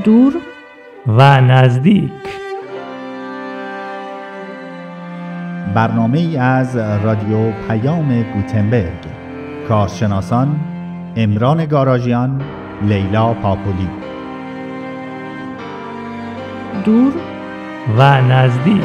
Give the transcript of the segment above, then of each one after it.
دور و نزدیک. برنامه ای از رادیو پیام گوتنبرگ. کارشناسان عمران گاراژیان، لیلا پاپولی. دور و نزدیک.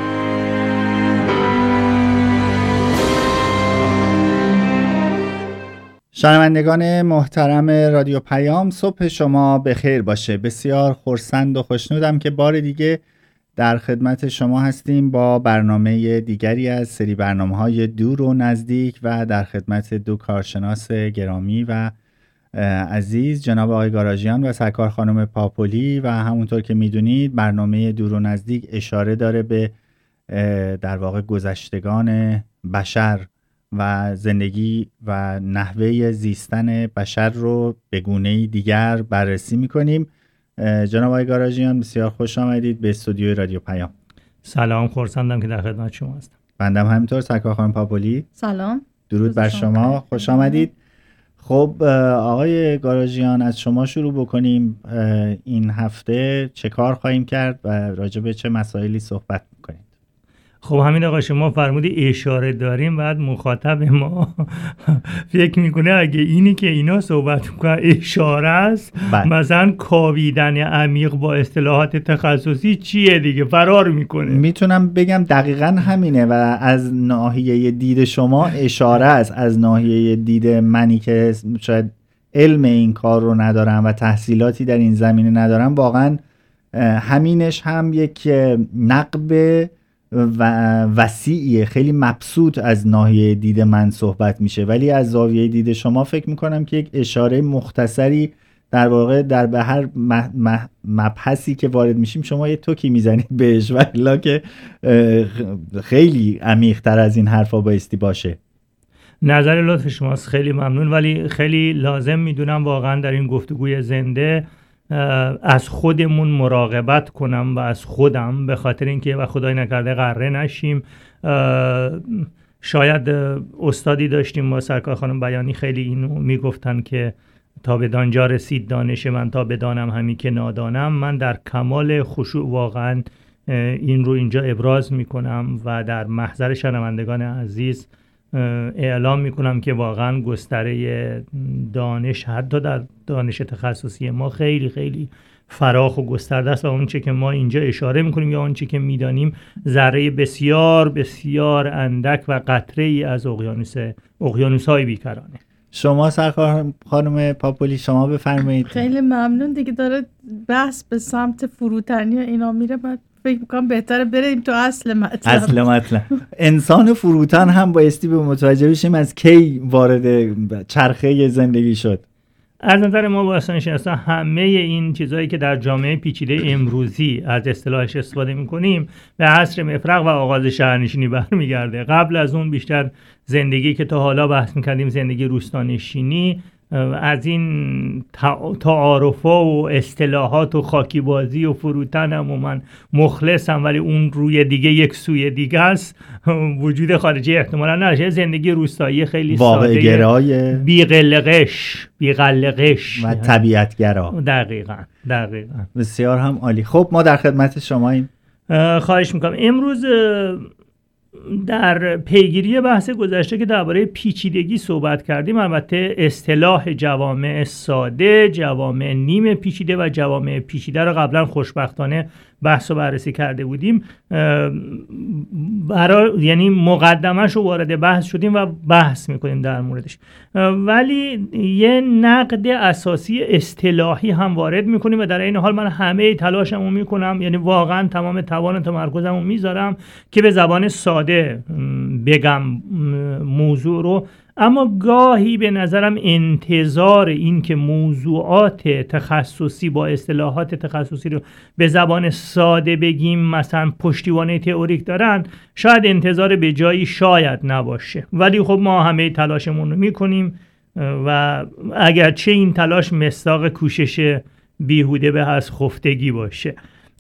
شنوندگان محترم رادیو پیام، صبح شما بخیر باشه. بسیار خرسند و خوشنودم که بار دیگه در خدمت شما هستیم با برنامه دیگری از سری برنامه‌های دور و نزدیک و در خدمت دو کارشناس گرامی و عزیز، جناب آقای گاراژیان و سرکار خانم پاپولی. و همونطور که میدونید برنامه دور و نزدیک اشاره داره به در واقع گذشتگان بشر و زندگی و نحوه زیستن بشر رو به گونه‌ای دیگر بررسی می‌کنیم. جناب آقای گاراژیان، بسیار خوش آمدید به استودیوی رادیو پیام. سلام، خرسندم که در خدمت شما هستم. بنده هم همینطور. سرکار خانم پاپولی، سلام، درود بر شما، خوش آمدید. خب آقای گاراژیان، از شما شروع بکنیم. این هفته چه کار خواهیم کرد و راجع به چه مسائلی صحبت می‌کنید؟ خب همین آقا، شما فرمودی اشاره داریم، بعد مخاطب ما فکر میکنه اگه اینی که اینا صحبت میکنن اشاره است، مثلا کاویدن عمیق با اصطلاحات تخصصی چیه دیگه، فرار میکنه. میتونم بگم دقیقاً همینه و از ناحیه دید شما اشاره است. از ناحیه دید منی که شاید علم این کار رو ندارم و تحصیلاتی در این زمینه ندارم، واقعاً همینش هم یک نقب و وسیعیه، خیلی مبسوط از ناحیه دید من صحبت میشه، ولی از زاویه دید شما فکر میکنم که یک اشاره مختصری در واقع در به هر مبحثی که وارد میشیم شما یه توکی میزنید بهش، و الا که خیلی عمیق تر از این حرفا بایستی باشه. نظر لطف شماست، خیلی ممنون. ولی خیلی لازم میدونم واقعا در این گفتگوی زنده از خودمون مراقبت کنم و از خودم، به خاطر اینکه و خدای نکرده غره نشیم. شاید استادی داشتیم با سرکار خانم بیانی، خیلی اینو میگفتن که تا به دانجا رسید دانش من، تا بدانم همی که نادانم. من در کمال خشوع واقعا این رو اینجا ابراز میکنم و در محضر شنوندگان عزیز اعلام میکنم که واقعا گستره دانش حتی در دانش تخصصی ما خیلی خیلی فراخ و گسترده است و اون چه که ما اینجا اشاره میکنیم یا اون چه که میدانیم ذره بسیار بسیار اندک و قطره ای از اقیانوس‌های بیکرانه. شما سرکار خانم پاپولی، شما بفرمایید. خیلی ممنون. دیگه داره بحث به سمت فروتنی و اینا میره، بعد فکر میکنم بهتره بریم تو اصل مطلب. انسان فروتن هم بایستی به متوجه بشیم از کی وارد چرخه زندگی شد. از نظر ما باستانشناسان همه این چیزهایی که در جامعه پیچیده امروزی از اصطلاحش استفاده میکنیم به عصر مفرق و آغاز شهرنشینی برمیگرده. قبل از اون بیشتر زندگی که تا حالا بحث میکردیم، زندگی روستانشینی، از این تعارف‌ها و اصطلاحات و خاکی بازی و فروتنم و من مخلصم ولی اون روی دیگه یک سوی دیگه است، وجود خارجی احتمالا نداره. زندگی روستایی خیلی واقع گرای، بی‌قلقش و طبیعت گرا. دقیقاً. بسیار هم عالی. خب ما در خدمت شماییم. خواهش میکنم. امروز در پیگیری بحث گذشته که درباره پیچیدگی صحبت کردیم، البته اصطلاح جوامع ساده، جوامع نیمه پیچیده و جوامع پیچیده رو قبلا خوشبختانه بحث و بررسی کرده بودیم. یعنی مقدمش رو وارد بحث شدیم و بحث میکنیم در موردش، ولی یه نقد اساسی اصطلاحی هم وارد میکنیم و در این حال من همه تلاشمو میکنم، یعنی واقعا تمام توان تمرکزمو میذارم که به زبان ساده بگم موضوع رو. اما گاهی به نظرم انتظار این که موضوعات تخصصی با اصطلاحات تخصصی رو به زبان ساده بگیم مثلا پشتیبانی تئوریک دارن، شاید انتظار به جایی شاید نباشه، ولی خب ما همه تلاشمون رو میکنیم و اگرچه این تلاش مصداق کوشش بیهوده به از خفتگی باشه.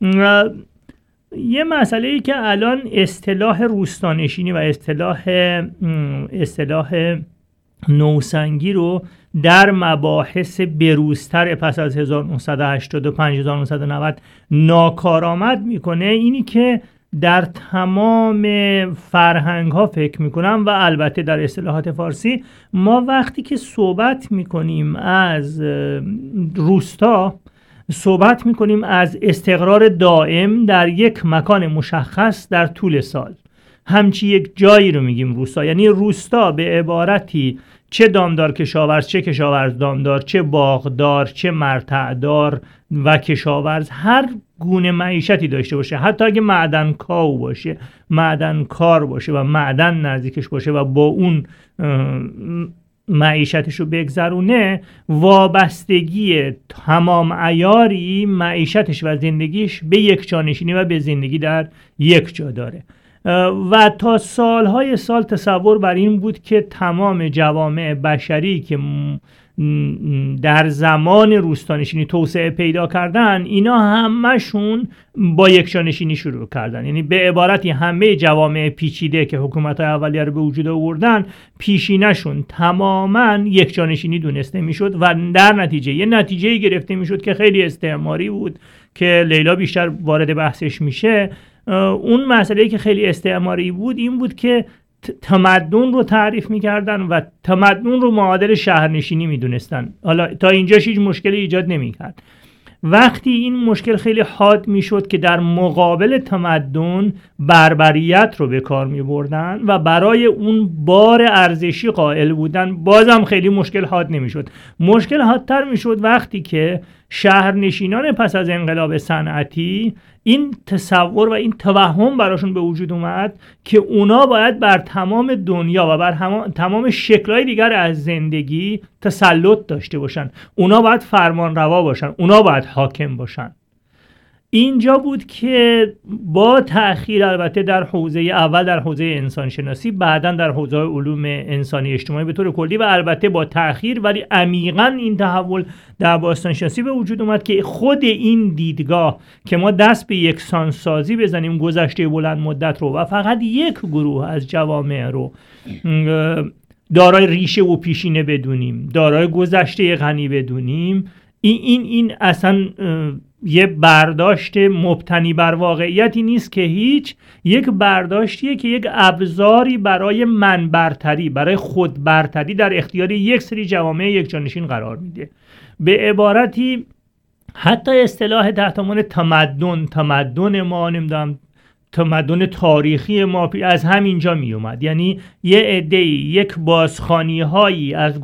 یه مسئله‌ای که الان اصطلاح روستانشینی و اصطلاح نوسنگی رو در مباحث بروزتر پس از 1985 1990 ناکارآمد میکنه اینی که در تمام فرهنگ ها فکر میکنم و البته در اصطلاحات فارسی ما وقتی که صحبت میکنیم از روستا صحبت میکنیم از استقرار دائم در یک مکان مشخص در طول سال. همچی یک جایی رو میگیم روستا، یعنی روستا به عبارتی چه دامدار کشاورز، چه کشاورز دامدار، چه باغدار، چه مرتعدار و کشاورز هر گونه معیشتی داشته باشه، حتی اگه معدن کاو باشه، معدن کار باشه و معدن نزدیکش باشه و با اون معیشتش رو بگذرونه، وابستگی تمام عیاری معیشتش و زندگیش به یک جانشینی و به زندگی در یک جا داره. و تا سالهای سال تصور بر این بود که تمام جوامع بشری که در زمان روستانشینی توسعه پیدا کردن، اینا همشون با یکجانشینی شروع کردن. یعنی به عبارتی همه جوامع پیچیده که حکومت‌های اولیه رو به وجود آوردن، پیشینشون تماماً یکجانشینی دونسته میشد و در نتیجه یه نتیجه گرفته میشد که خیلی استعماری بود که لیلا بیشتر وارد بحثش میشه. اون مسئله که خیلی استعماری بود این بود که تمدن رو تعریف میکردن و تمدن رو معادل شهرنشینی میدونستن. حالا تا اینجاش هیچ مشکلی ایجاد نمیکرد. وقتی این مشکل خیلی حاد میشد که در مقابل تمدن بربریت رو به کار میبردن و برای اون بار ارزشی قائل بودن، بازم خیلی مشکل حاد نمیشد. مشکل حادتر میشد وقتی که شهرنشینان پس از انقلاب صنعتی این تصور و این توهم براشون به وجود اومد که اونا باید بر تمام دنیا و بر تمام شکل‌های دیگر از زندگی تسلط داشته باشن، اونا باید فرمان روا باشن، اونا باید حاکم باشن. اینجا بود که با تأخیر البته در حوزه اول در حوزه انسانشناسی، بعداً در حوزه علوم انسانی اجتماعی به طور کلی و البته با تأخیر ولی عمیقاً این تحول در باستانشناسی به وجود اومد که خود این دیدگاه که ما دست به یکسانسازی بزنیم گذشته بلند مدت رو و فقط یک گروه از جوامع رو دارای ریشه و پیشینه بدونیم، دارای گذشته غنی بدونیم، این اصلا یه برداشت مبتنی بر واقعیتی نیست که هیچ، یک برداشتیه که یک ابزاری برای منبرتری، برای خودبرتری در اختیار یک سری جوامع یکجانشین قرار میده. به عبارتی حتی اصطلاح تحت عنوان تمدن ما نمیدونم تمدن تاریخی ما از همینجا می اومد. یعنی یه عده‌ای یک بازخوانی هایی از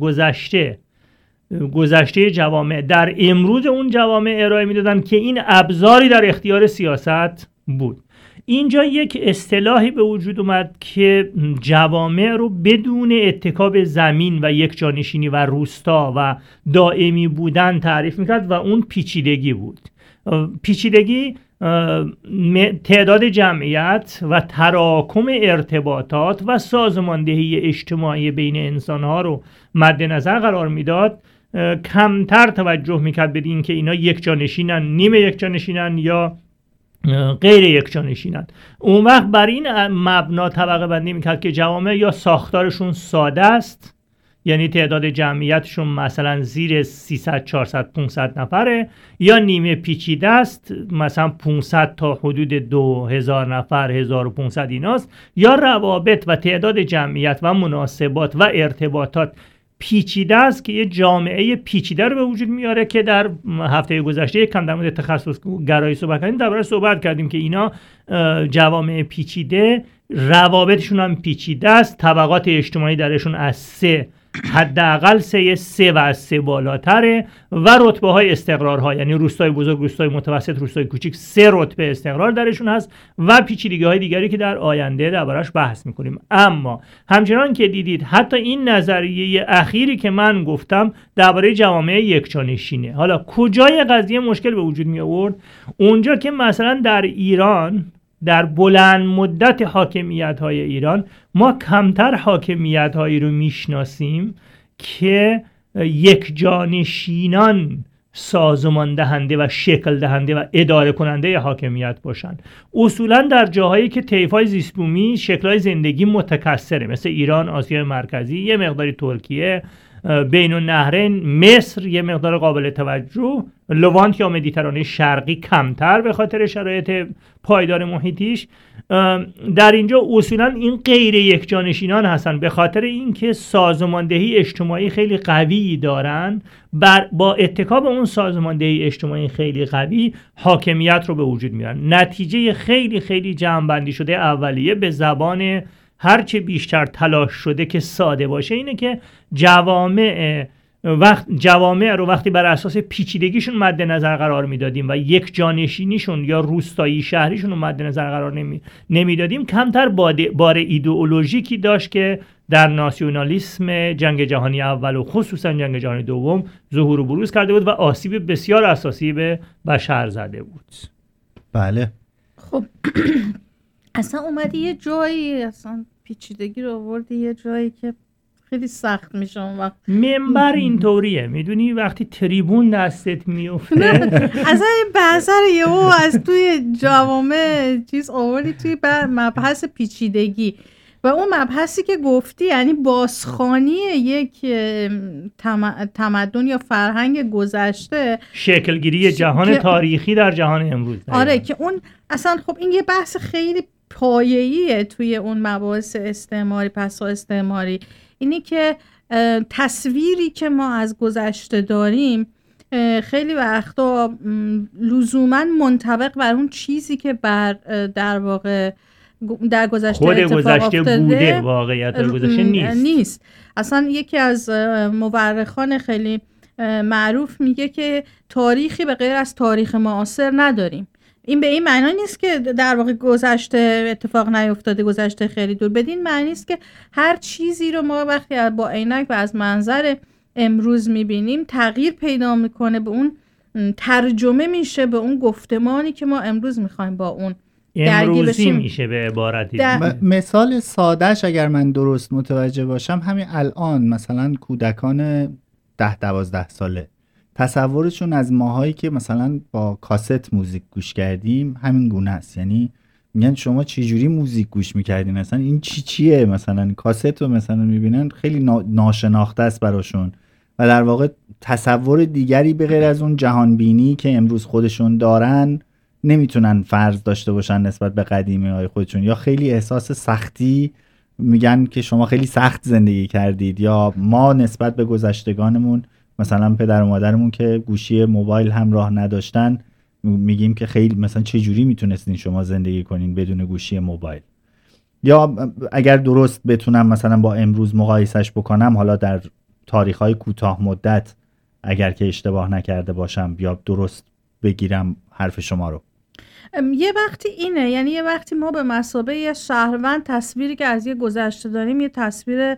گذشته جوامع در امروز اون جوامع ارائه میدادن که این ابزاری در اختیار سیاست بود. اینجا یک اصطلاحی به وجود اومد که جوامع رو بدون اتکا به زمین و یک جانشینی و روستا و دائمی بودن تعریف میکرد و اون پیچیدگی بود. پیچیدگی تعداد جمعیت و تراکم ارتباطات و سازماندهی اجتماعی بین انسانها رو مد نظر قرار میداد. کمتر توجه میکرد به این که اینا یک جانشینن، نیمه یک جانشینن یا غیر یک جانشینن. اون وقت بر این مبنا طبقه بندی میکرد که جوامع یا ساختارشون ساده است، یعنی تعداد جمعیتشون مثلا زیر 300 400 500 نفره، یا نیمه پیچیده است، مثلا 500 تا حدود 2000 نفر 1500 ایناست، یا روابط و تعداد جمعیت و مناسبات و ارتباطات پیچیده است که یه جامعه پیچیده رو به وجود میاره که در هفته گذشته کم در مورد تخصص گرایی صحبت کردیم، درباره صحبت کردیم که اینا جوامع پیچیده روابطشون هم پیچیده است، طبقات اجتماعی درشون از 3 حداقل 3 و از 3 بالاتره و رتبه های استقرارها، یعنی روستای بزرگ، روستای متوسط، روستای کوچیک 3 رتبه استقرار درشون هست و پیچیدگی های دیگری که در آینده دربارش بحث میکنیم. اما همچنان که دیدید حتی این نظریه اخیری که من گفتم درباره جوامع یکجانشینه. حالا کجای قضیه مشکل به وجود می آورد؟ اونجا که مثلا در ایران در بلند مدت حاکمیت های ایران ما کمتر حاکمیت هایی رو میشناسیم که یک جانشینان سازمان دهنده و شکل دهنده و اداره کننده حاکمیت باشن. اصولا در جاهایی که طیف‌های زیست بومی شکل‌های زندگی متکثره، مثل ایران، آسیای مرکزی، یه مقداری ترکیه، بین النهرین، مصر یه مقدار قابل توجه، لوانت یا مدیترانه شرقی کمتر به خاطر شرایط پایدار محیطیش. در اینجا اصولا این غیر یک جانشینان هستن، به خاطر اینکه سازماندهی اجتماعی خیلی قوی دارن، با اتکا به اون سازماندهی اجتماعی خیلی قوی حاکمیت رو به وجود میارن. نتیجه خیلی خیلی جمع‌بندی شده اولیه به زبان هرچه بیشتر تلاش شده که ساده باشه اینه که جوامع رو وقتی بر اساس پیچیدگیشون مد نظر قرار میدادیم و یک جانشینیشون یا روستایی شهریشون رو مد نظر قرار نمیدادیم، کمتر بار ایدئولوژیکی داشت که در ناسیونالیسم جنگ جهانی اول و خصوصا جنگ جهانی دوم ظهور و بروز کرده بود و آسیب بسیار اساسی به بشر زده بود. بله. خب اصلا اومدی یه جایی، اصلا پیچیدگی رو آوردی یه جایی که خیلی سخت میشه اون وقت. منبر اینطوریه، میدونی وقتی تریبون دستت میفته اصلا این بحث رو یهو از توی جوامع چیز آوردی توی مبحث پیچیدگی و اون مبحثی که گفتی یعنی بازخوانی یک تمدن یا فرهنگ گذشته، شکلگیری جهان تاریخی در جهان امروز. آره که اون اصلا خب این یه بحث خیلی پایه‌ایه توی اون مباحث استعماری، پسا استعماری، اینی که تصویری که ما از گذشته داریم خیلی وقتا لزوماً منطبق بر اون چیزی که در واقع در گذشته اتفاق افتاده بوده، واقعیت گذشته نیست. اصلا یکی از مورخان خیلی معروف میگه که تاریخی به غیر از تاریخ معاصر نداریم. این به این معنی نیست که در واقع گذشته اتفاق نیفتاده، گذشته خیلی دور، بدین معنی است که هر چیزی رو ما وقتی با عینک و از منظر امروز میبینیم تغییر پیدا میکنه، به اون ترجمه میشه به اون گفتمانی که ما امروز میخوایم با اون امروزی میشه به عبارتی. مثال سادهش اگر من درست متوجه باشم همین الان مثلا کودکان 10-12 ساله تصورشون از ماهایی که مثلا با کاست موزیک گوش کردیم همین گونه است. یعنی میگن شما چه جوری موزیک گوش میکردین، مثلا این چیه، مثلا کاست رو مثلا میبینن خیلی ناشناخته است براشون و در واقع تصور دیگری به غیر از اون جهان بینی که امروز خودشون دارن نمیتونن فرض داشته باشن نسبت به قدیمی های خودشون، یا خیلی احساس سختی میگن که شما خیلی سخت زندگی کردید، یا ما نسبت به گذشتگانمون مثلا پدر و مادرمون که گوشی موبایل هم راه نداشتن میگیم که خیلی مثلا چه جوری میتونستین شما زندگی کنین بدون گوشی موبایل. یا اگر درست بتونم مثلا با امروز مقایسش بکنم، حالا در تاریخ‌های کوتاه مدت اگر که اشتباه نکرده باشم یا درست بگیرم حرف شما رو، یه وقتی اینه، یعنی یه وقتی ما به مثابه یه شهروند تصویری که از یه گذشته داریم یه تصویر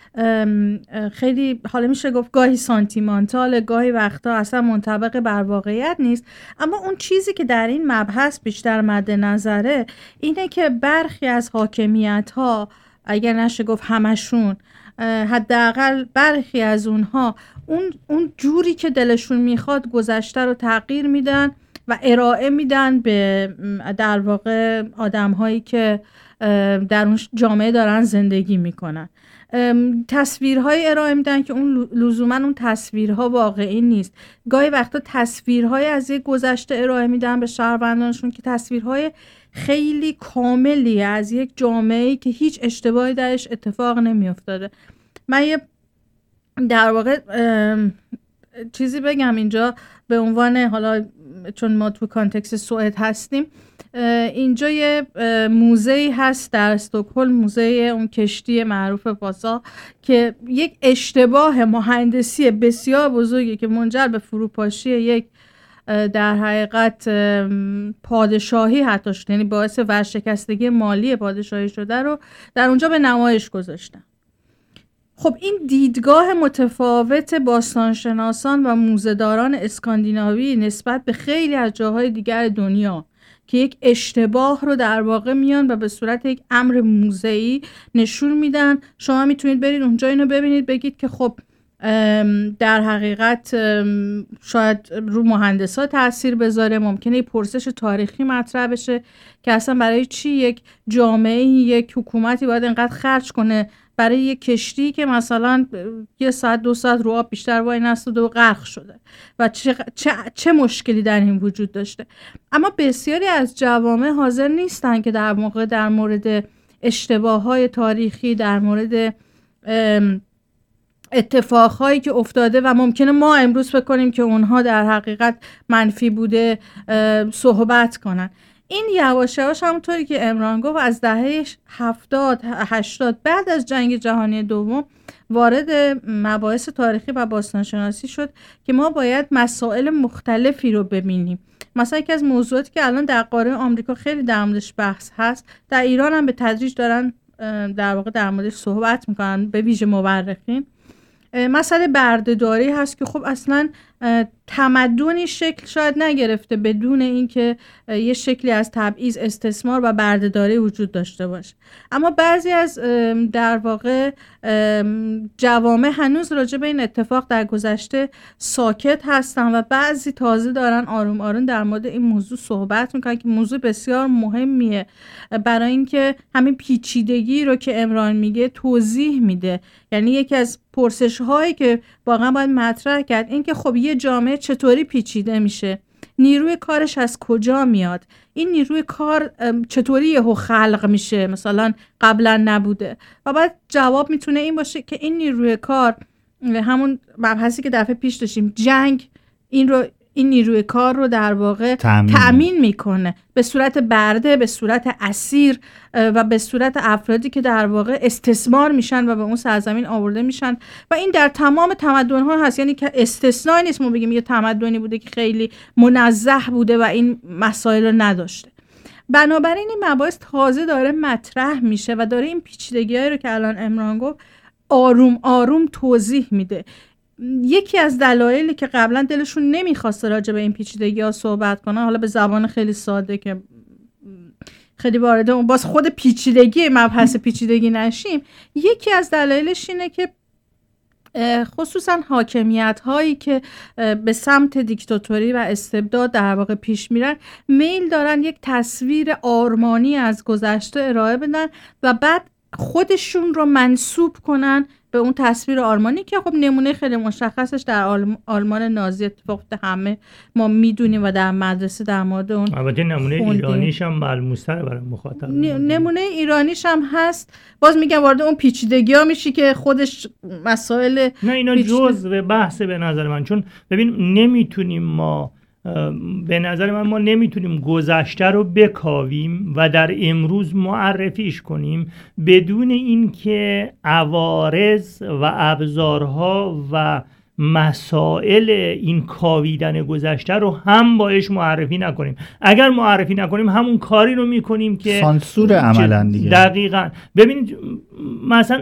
خیلی حالا میشه گفت گاهی سانتیمانتال، گاهی وقتا اصلا منطبق بر واقعیت نیست، اما اون چیزی که در این مبحث بیشتر مد نظره اینه که برخی از حاکمیت ها، اگر نشه گفت همشون، حداقل برخی از اونها اون جوری که دلشون میخواد گذشته رو تغییر میدن و ارائه میدن به در واقع آدم هایی که در اون جامعه دارن زندگی میکنن. تصویرهای ارائه میدن که اون لزوما اون تصویرها واقعی نیست. گاهی وقتا تصویرهای از یک گذشته ارائه میدن به شهروندانشون که تصویرهای خیلی کاملی از یک جامعه‌ای که هیچ اشتباهی درش اتفاق نمیافتاده. من یه در واقع چیزی بگم اینجا به عنوان، حالا چون ما تو کانتکست سوئد هستیم، اینجا یه موزه‌ای هست در استکهلم، موزه اون کشتی معروف واسا، که یک اشتباه مهندسی بسیار بزرگی که منجر به فروپاشی یک در حقیقت پادشاهی حتی شد، یعنی باعث ورشکستگی مالی پادشاهی شده رو در اونجا به نمایش گذاشتن. خب این دیدگاه متفاوت باستانشناسان و موزه‌داران اسکاندیناوی نسبت به خیلی از جاهای دیگر دنیا که یک اشتباه رو در واقع میان و به صورت یک امر موضعی نشون میدن، شما میتونید برید اونجا اینو ببینید، بگید که خب در حقیقت شاید رو مهندسا تاثیر بذاره. ممکنه یه پرسش تاریخی مطرح بشه که اصلا برای چی یک جامعه، یک حکومتی باید اینقدر خرج کنه برای یک کشتی که مثلا 1 ساعت 2 ساعت رو آب بیشتر وای نستاده و غرق شده و چه مشکلی در این وجود داشته. اما بسیاری از جوامع حاضر نیستن که در مورد اشتباهات تاریخی، در مورد اتفاقهایی که افتاده و ممکنه ما امروز فکر کنیم که اونها در حقیقت منفی بوده صحبت کنن. این یواش یواش همونطوری که عمران گفت از دهه 70-80 بعد از جنگ جهانی دوم وارد مباحث تاریخی و باستانشناسی شد که ما باید مسائل مختلفی رو ببینیم. مثلا یکی از موضوعاتی که الان در قاره آمریکا خیلی در موردش بحث هست، در ایران هم به تدریج دارن در واقع در موردش صحبت میکنن، به ویژه مورخین، مسئله بردهداری هست که خب اصلا تمدنی شکل شاید نگرفته بدون اینکه یه شکلی از تبعیض، استثمار و بردهداری وجود داشته باشه. اما بعضی از در واقع جوامع هنوز راجع به این اتفاق در گذشته ساکت هستن و بعضی تازه دارن آروم آروم در مورد این موضوع صحبت میکنن که موضوع بسیار مهمیه برای اینکه همین پیچیدگی رو که عمران میگه توضیح میده. یعنی یکی از پرسش هایی که واقعا باید مطرح کرد این که خب یه جامعه چطوری پیچیده میشه، نیروی کارش از کجا میاد، این نیروی کار چطوری یهو خلق میشه، مثلا قبلا نبوده. و بعد جواب میتونه این باشه که این نیروی کار، همون مبحثی که دفعه پیش داشتیم، جنگ این نیروی کار رو در واقع تأمین میکنه به صورت برده، به صورت اسیر و به صورت افرادی که در واقع استثمار میشن و به اون سرزمین آورده میشن و این در تمام تمدن‌ها هست. یعنی که استثنایی نیست ما بگیم یه تمدنی بوده که خیلی منزه بوده و این مسائل رو نداشته. بنابراین این مباحث تازه داره مطرح میشه و داره این پیچیدگی‌هایی رو که الان عمران گفت آروم آروم توضیح میده. یکی از دلایلی که قبلا دلشون نمیخواسته راجع به این پیچیدگی‌ها صحبت کنن، حالا به زبان خیلی ساده که خیلی وارد اون باز خود پیچیدگی مبحث پیچیدگی نشیم، یکی از دلایلش اینه که خصوصا حاکمیت هایی که به سمت دیکتاتوری و استبداد در واقع پیش میرن میل دارن یک تصویر آرمانی از گذشته ارائه بدن و بعد خودشون رو منسوب کنن به اون تصویر آرمانی که خب نمونه خیلی مشخصش در آلمان نازی اتفاق همه ما میدونیم و در مدرسه در مورد اون البته نمونه ایرانیش هم ملموس‌تره برای مخاطب. نمونه ایرانیش هم هست. باز میگم وارد اون پیچیدگی‌ها میشی که خودش مسائل نه اینا جزء بحث به نظر من، چون ببین نمیتونیم ما به نظر من ما نمیتونیم گذشته رو بکاویم و در امروز معرفیش کنیم بدون اینکه عوارض و ابزارها و مسائل این کاویدن گذشته رو هم باش معرفی نکنیم. اگر معرفی نکنیم همون کاری رو میکنیم که سانسور عملا دیگه. دقیقاً. ببینید مثلا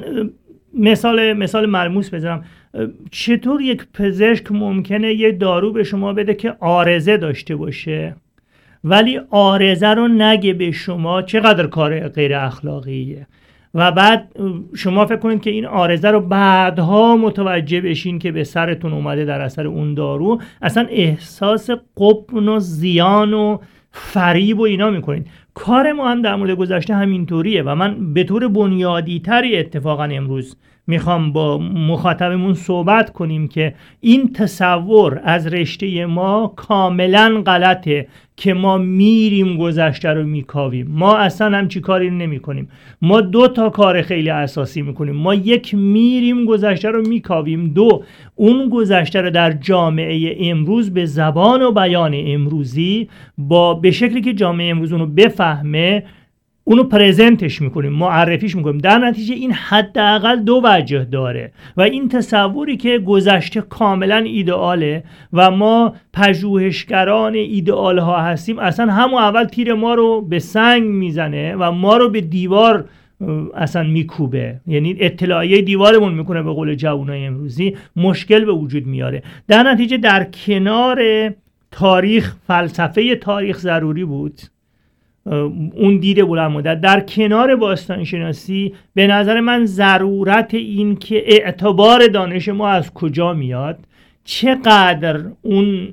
مثال ملموس بزنم، چطور یک پزشک ممکنه یه دارو به شما بده که عارضه داشته باشه ولی عارضه رو نگه به شما؟ چقدر کار غیر اخلاقیه. و بعد شما فکر کنید که این عارضه رو بعدها متوجه بشین که به سرتون اومده در اثر اون دارو، اصلا احساس غبن و زیان و فریب و اینا میکنید. کار ما هم در مورد گذشته همینطوریه و من به طور بنیادی تری اتفاقا امروز میخوام با مخاطبمون صحبت کنیم که این تصور از رشته ما کاملا غلطه که ما میریم گذشته رو میکاویم. ما اصلا همچی کاری نمی کنیم. ما 2 تا کار خیلی اساسی میکنیم. ما 1 میریم گذشته رو میکاویم، 2 اون گذشته رو در جامعه امروز به زبان و بیان امروزی به شکلی که جامعه امروز اونو بفهمه اونو پرزنتش میکنیم، معرفیش میکنیم. در نتیجه این حداقل 2 وجه داره و این تصوری که گذشته کاملا ایدئاله و ما پژوهشگران ایدئال ها هستیم، اصلا همون اول تیر ما رو به سنگ میزنه و ما رو به دیوار اصلا میکوبه. یعنی اطلاعیه دیوارمون میکنه به قول جوانای امروزی، مشکل به وجود میاره. در نتیجه در کنار تاریخ، فلسفه تاریخ ضروری بود اون دید بلند مدت. در کنار باستانشناسی به نظر من ضرورت این که اعتبار دانش ما از کجا میاد، چقدر اون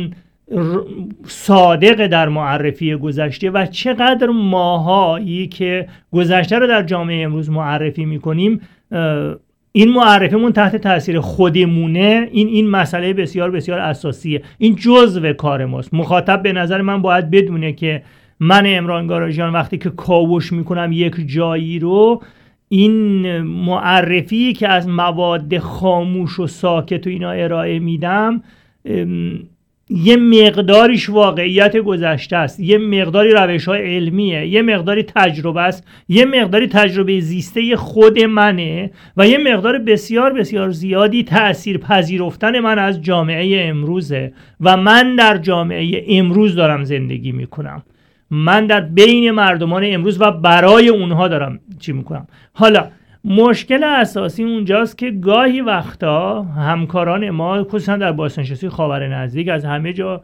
صادق در معرفی گذشته و چقدر ماهایی که گذشته رو در جامعه امروز معرفی میکنیم این معرفیمون تحت تاثیر خودمونه. این مسئله بسیار بسیار اساسیه. این جزء کار ماست. مخاطب به نظر من باید بدونه که من امران گاراژیان وقتی که کاوش میکنم یک جایی رو، این معرفی که از مواد خاموش و ساکت و اینا ارائه میدم یه مقداریش واقعیت گذشته است، یه مقداری روش‌های علمیه، یه مقداری تجربه است، یه مقداری تجربه زیسته خود منه و یه مقدار بسیار بسیار زیادی تأثیر پذیرفتن من از جامعه امروزه و من در جامعه امروز دارم زندگی میکنم. من در بین مردمان امروز و برای اونها دارم چی میکنم. حالا مشکل اساسی اونجاست که گاهی وقتا همکاران ما خصوصا در باستانشناسی خاور نزدیک از همه جا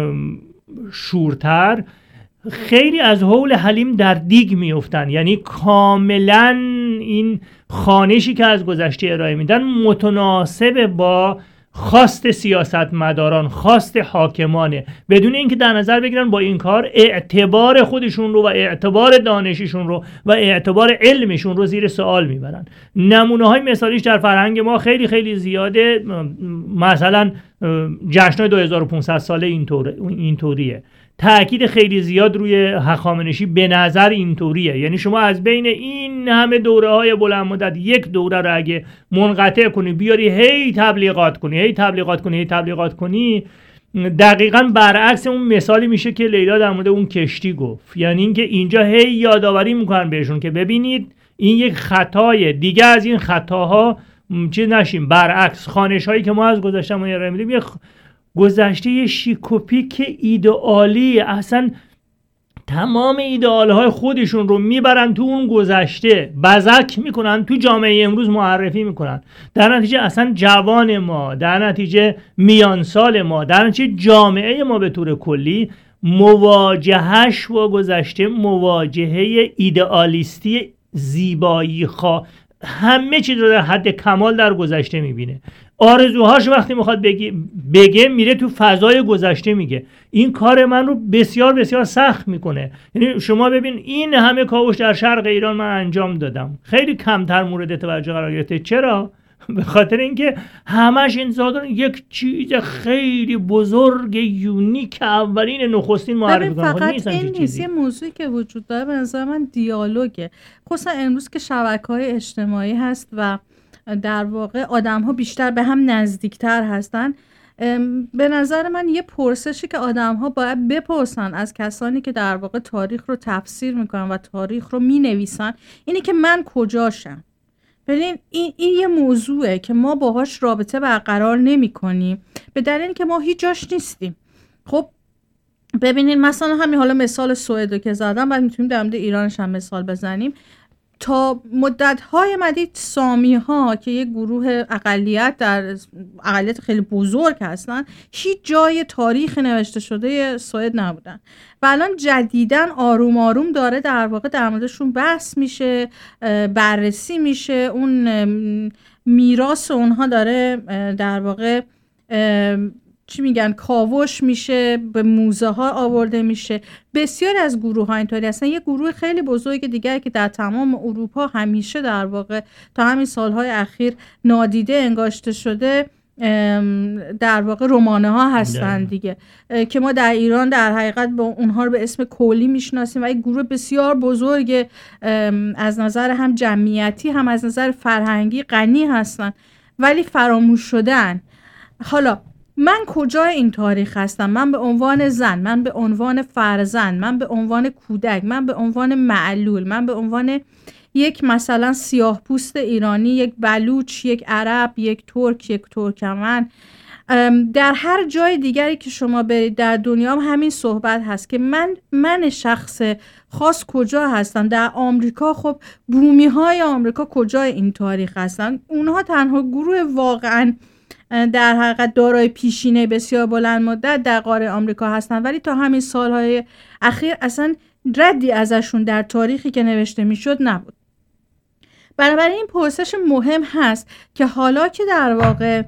شورتر خیلی از حول حلیم در دیگ میفتن، یعنی کاملا این خوانشی که از گذشته ارائه میدن متناسب با خواست سیاستمداران، خواست حاکمانه، بدون اینکه در نظر بگیرن با این کار اعتبار خودشون رو و اعتبار دانششون رو و اعتبار علمشون رو زیر سوال میبرن. نمونه های مثالیش در فرهنگ ما خیلی خیلی زیاده. مثلا جشن‌های 2500 ساله اینطوریه. تأکید خیلی زیاد روی هخامنشی به نظر اینطوریه. یعنی شما از بین این همه دوره‌های بلند مدت یک دوره رو اگه منقطع کنی بیاری هی تبلیغات کنی دقیقاً برعکس اون مثالی میشه که لیلا در مورد اون کشتی گفت. یعنی اینکه اینجا هی یادآوری میکنن بهشون که ببینید این یک خطای دیگه از این خطاها چیز نشیم. برعکس خوانش هایی که ما از گذشته‌مون ارائه میدیم یک گذشته شیکوپیک ایدئالی، اصلا تمام ایدئال های خودشون رو میبرن تو اون گذشته بزک میکنن، تو جامعه امروز معرفی میکنن. در نتیجه اصلا جوان ما، در نتیجه میانسال ما، در نتیجه جامعه ما به طور کلی مواجهش با گذشته مواجهه ایدئالیستی زیبایی همه چیز رو در حد کمال در گذشته میبینه. آرزوهاش وقتی میخواد بگه میره تو فضای گذشته میگه. این کار من رو بسیار بسیار سخت میکنه. یعنی شما ببین این همه کاوش در شرق ایران من انجام دادم، خیلی کمتر مورد توجه قرار گرفته. چرا؟ به خاطر اینکه همش انتظار یک چیز خیلی بزرگ یونیک اولین نخستین معرفی کنه. فقط این نیست، یه موضوعی که وجود داره به نظر من دیالوگه، خصوصا امروز که شبکه‌های اجتماعی هست و در واقع آدم‌ها بیشتر به هم نزدیکتر هستن. به نظر من یه پرسشی که آدم‌ها باید بپرسن از کسانی که در واقع تاریخ رو تفسیر میکنن و تاریخ رو مینویسن اینه که من کجاشم. ببین این یه موضوعه که ما باهاش رابطه برقرار نمی‌کنیم به دلیل اینکه ما هیچ جاش نیستیم. خب ببینید مثلا همین حالا مثال سوئد که زدم، بعد میتونیم در مورد ایرانش هم مثال بزنیم. تا مدت‌های مدید سامی‌ها که یک گروه اقلیت خیلی بزرگ هستن هیچ جای تاریخ نوشته شده سوئد نبودن و الان جدیداً آروم آروم داره در واقع در موردشون بحث میشه، بررسی میشه، اون میراث اونها داره در واقع چی میگن کاوش میشه، به موزه ها آورده میشه. بسیاری از گروه ها اینطوری هستن. یه گروه خیلی بزرگ دیگه که در تمام اروپا همیشه در واقع تا همین سالهای اخیر نادیده انگاشته شده در واقع رومانه ها هستن دیگه، که ما در ایران در حقیقت با اونها رو به اسم کولی میشناسیم و یک گروه بسیار بزرگ از نظر هم جمعیتی هم از نظر فرهنگی غنی هستن ولی فراموش شدن. حالا من کجای این تاریخ هستم؟ من به عنوان زن، من به عنوان فرزند، من به عنوان کودک، من به عنوان معلول، من به عنوان یک مثلا سیاه پوست ایرانی، یک بلوچ، یک عرب، یک ترک، یک ترکمن، در هر جای دیگری که شما برید در دنیا هم همین صحبت هست که من شخص خاص کجا هستم. در آمریکا خب بومی های آمریکا کجای این تاریخ هستن؟ اونها تنها گروه واقعا در حقیقت دارای پیشینه بسیار بلند مدت در قاره آمریکا هستن ولی تا همین سالهای اخیر اصلا ردی ازشون در تاریخی که نوشته میشد نبود. بنابراین این پرسش مهم هست که حالا که در واقع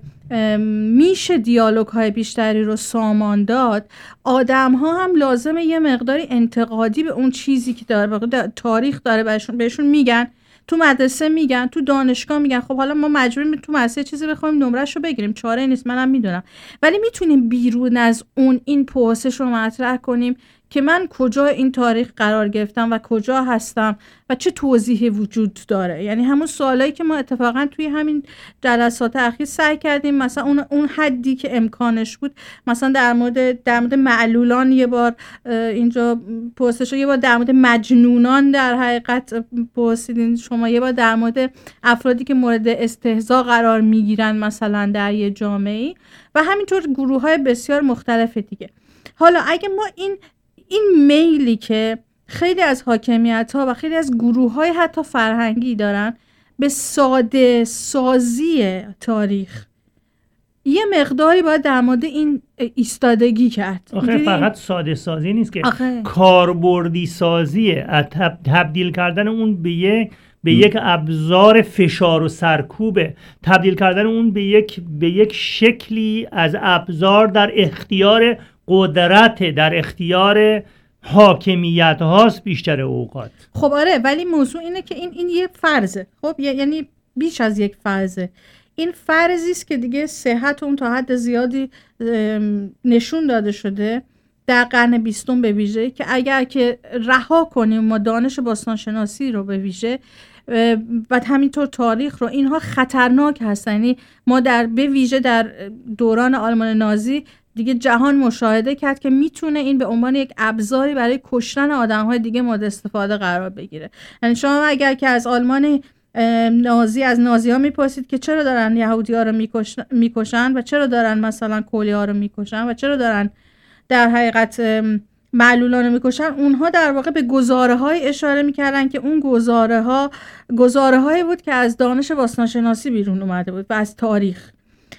میشه دیالوگ های بیشتری رو سامان داد، آدم ها هم لازمه یه مقداری انتقادی به اون چیزی که در واقع تاریخ داره بهشون میگن، تو مدرسه میگن، تو دانشگاه میگن. خب حالا ما مجبوریم تو مدرسه چیزی بخوایم نمره‌شو بگیریم، چاره نیست، منم میدونم، ولی میتونیم بیرون از اون این پرسش رو مطرح کنیم که من کجا این تاریخ قرار گرفتم و کجا هستم و چه توضیحی وجود داره. یعنی همون سوالایی که ما اتفاقا توی همین جلسات اخیر سعی کردیم، مثلا اون حدی که امکانش بود، مثلا در مورد معلولان یه بار اینجا پرسش، یه بار در مورد مجنونان در حقیقت پرسیدین شما، یه بار در مورد افرادی که مورد استهزاء قرار میگیرن مثلا در یه جامعه‌ای و همینطور گروه‌های بسیار مختلف دیگه. حالا اگه ما این میلی که خیلی از حاکمیت‌ها و خیلی از گروه‌های حتی فرهنگی دارن به ساده سازی تاریخ، یه مقداری باید در مورد این ایستادگی کرد. آخه فقط ساده سازی نیست که کاربردی سازیه، تبدیل کردن اون به یک ابزار فشار و سرکوبه، تبدیل کردن اون به یک شکلی از ابزار در اختیار قدرت، در اختیار حاکمیت هاست بیشتر اوقات. خب آره، ولی موضوع اینه که این یه فرضه. خب یعنی بیش از یک فرضه. این فرضی است که دیگه صحت اون تا حد زیادی نشون داده شده در قرن 20 به ویژه، که اگر که رها کنیم ما دانش باستانشناسی رو به ویژه و همینطور تاریخ رو، اینها خطرناک هستن. یعنی ما به ویژه در دوران آلمان نازی دیگه جهان مشاهده کرد که میتونه این به عنوان یک ابزاری برای کشتن آدم‌های دیگه مورد استفاده قرار بگیره. یعنی شما اگر که از آلمان نازی، از نازی‌ها میپرسید که چرا دارن یهودی‌ها رو میکشن و چرا دارن مثلا کولی‌ها رو میکشن و چرا دارن در حقیقت معلولان رو میکشن، اونها در واقع به گزاره‌های اشاره میکردن که اون گزاره‌هایی بود که از دانش باستانشناسی بیرون اومده بود و از تاریخ،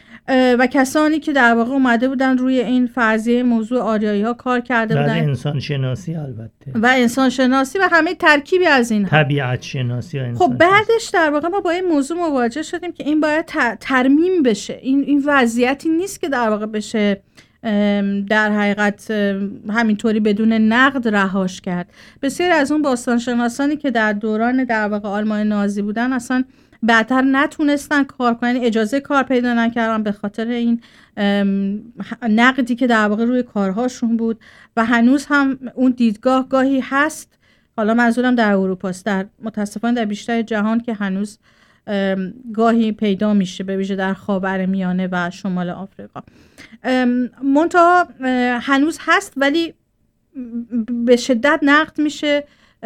و کسانی که در واقع اومده بودن روی این فرضیه موضوع آریایی ها کار کرده بودن، انسان شناسی البته و انسان شناسی و همه ترکیبی از این طبیعت شناسی و انسان خب بعدش در واقع ما با این موضوع مواجه شدیم که این باید ترمیم بشه. این وضعیتی نیست که در واقع بشه در حقیقت همینطوری بدون نقد رهاش کرد. بسیاری از اون باستانشناسانی که در دوران در واقع آلمان نازی بودن اصلا بعدتر نتونستن کار کنن، اجازه کار پیدا نکردن به خاطر این نقدی که در واقع روی کارهاشون بود و هنوز هم اون دیدگاه گاهی هست. حالا منظورم در اروپاست، متاسفانه در بیشتر جهان که هنوز گاهی پیدا میشه، به ویژه در خاورمیانه و شمال آفریقا منتها هنوز هست، ولی به شدت نقد میشه،